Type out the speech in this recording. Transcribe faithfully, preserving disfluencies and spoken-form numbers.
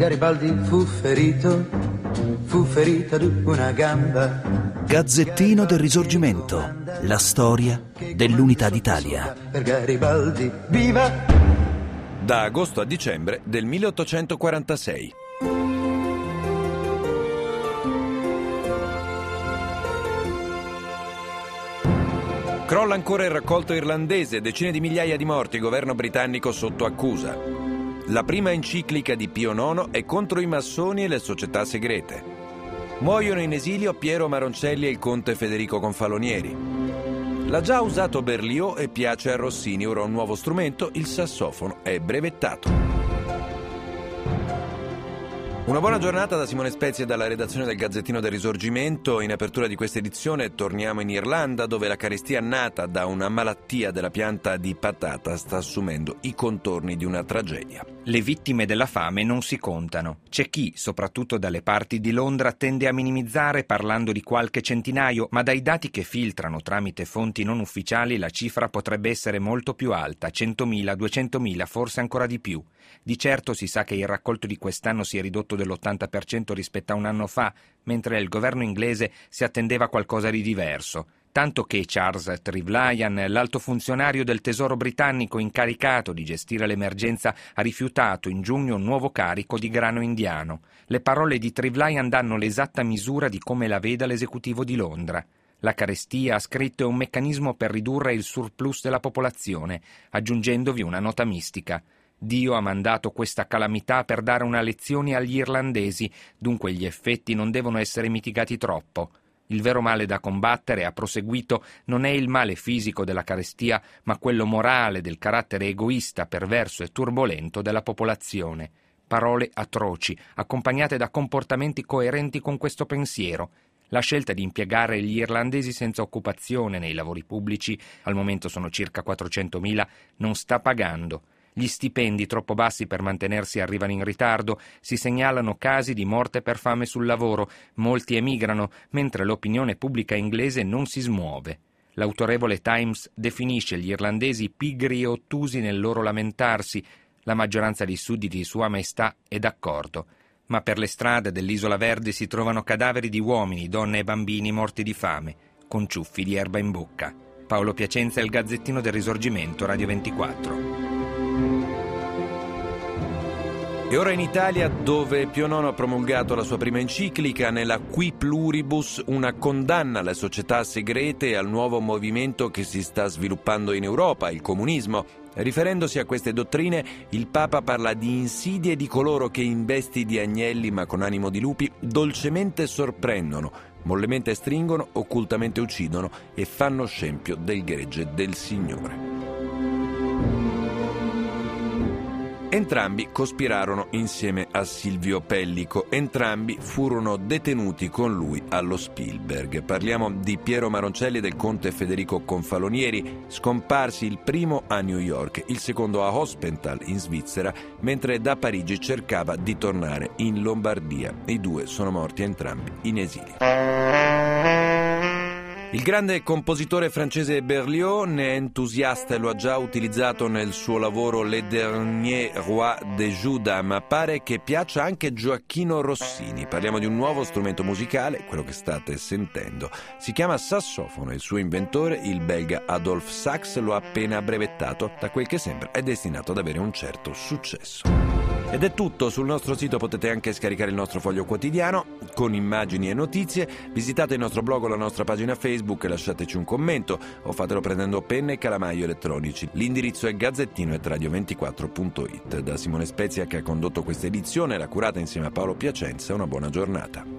Garibaldi fu ferito, fu ferita una gamba. Gazzettino del Risorgimento, la storia dell'Unità d'Italia. Per Garibaldi, viva! Da agosto a dicembre del milleottocentoquarantasei. Crolla ancora il raccolto irlandese, decine di migliaia di morti, governo britannico sotto accusa. La prima enciclica di Pio nono è contro i massoni e le società segrete. Muoiono in esilio Piero Maroncelli e il conte Federico Confalonieri. L'ha già usato Berlioz e piace a Rossini, ora un nuovo strumento, il sassofono, è brevettato. Una buona giornata da Simone Spezia e dalla redazione del Gazzettino del Risorgimento. In apertura di questa edizione torniamo in Irlanda, dove la carestia nata da una malattia della pianta di patata sta assumendo i contorni di una tragedia. Le vittime della fame non si contano. C'è chi, soprattutto dalle parti di Londra, tende a minimizzare parlando di qualche centinaio, ma dai dati che filtrano tramite fonti non ufficiali la cifra potrebbe essere molto più alta, centomila, duecentomila, forse ancora di più. Di certo si sa che il raccolto di quest'anno si è ridotto dell'ottanta per cento rispetto a un anno fa, mentre il governo inglese si attendeva qualcosa di diverso. Tanto che Charles Trevelyan, l'alto funzionario del Tesoro britannico incaricato di gestire l'emergenza, ha rifiutato in giugno un nuovo carico di grano indiano. Le parole di Trevelyan danno l'esatta misura di come la veda l'esecutivo di Londra. La carestia, ha scritto, è un meccanismo per ridurre il surplus della popolazione, aggiungendovi una nota mistica. Dio ha mandato questa calamità per dare una lezione agli irlandesi, dunque gli effetti non devono essere mitigati troppo. Il vero male da combattere, ha proseguito, non è il male fisico della carestia, ma quello morale del carattere egoista, perverso e turbolento della popolazione. Parole atroci, accompagnate da comportamenti coerenti con questo pensiero. La scelta di impiegare gli irlandesi senza occupazione nei lavori pubblici, al momento sono circa quattrocentomila, non sta pagando. Gli stipendi troppo bassi per mantenersi arrivano in ritardo, si segnalano casi di morte per fame sul lavoro, molti emigrano, mentre l'opinione pubblica inglese non si smuove. L'autorevole Times definisce gli irlandesi pigri e ottusi nel loro lamentarsi. La maggioranza dei sudditi di Sua Maestà è d'accordo. Ma per le strade dell'Isola Verde si trovano cadaveri di uomini, donne e bambini morti di fame, con ciuffi di erba in bocca. Paolo Piacenza, Il Gazzettino del Risorgimento, Radio ventiquattro. E ora in Italia, dove Pio nono ha promulgato la sua prima enciclica, nella Qui Pluribus, una condanna alle società segrete e al nuovo movimento che si sta sviluppando in Europa, il comunismo. Riferendosi a queste dottrine, il Papa parla di insidie di coloro che in vesti di agnelli ma con animo di lupi dolcemente sorprendono, mollemente stringono, occultamente uccidono e fanno scempio del gregge del Signore. Entrambi cospirarono insieme a Silvio Pellico, entrambi furono detenuti con lui allo Spielberg. Parliamo di Piero Maroncelli e del conte Federico Confalonieri, scomparsi il primo a New York, il secondo a Hospental in Svizzera, mentre da Parigi cercava di tornare in Lombardia. I due sono morti entrambi in esilio. Il grande compositore francese Berlioz ne è entusiasta e lo ha già utilizzato nel suo lavoro Le Dernier Roi de Juda, ma pare che piaccia anche Gioacchino Rossini. Parliamo di un nuovo strumento musicale, quello che state sentendo. Si chiama sassofono e il suo inventore, il belga Adolphe Sax, lo ha appena brevettato. Da quel che sembra è destinato ad avere un certo successo. Ed è tutto. Sul nostro sito potete anche scaricare il nostro foglio quotidiano con immagini e notizie. Visitate il nostro blog o la nostra pagina Facebook e lasciateci un commento o fatelo prendendo penna e calamaio elettronici. L'indirizzo è gazzettino chiocciola radio ventiquattro punto it. Da Simone Spezia, che ha condotto questa edizione, l'ha curata insieme a Paolo Piacenza. Una buona giornata.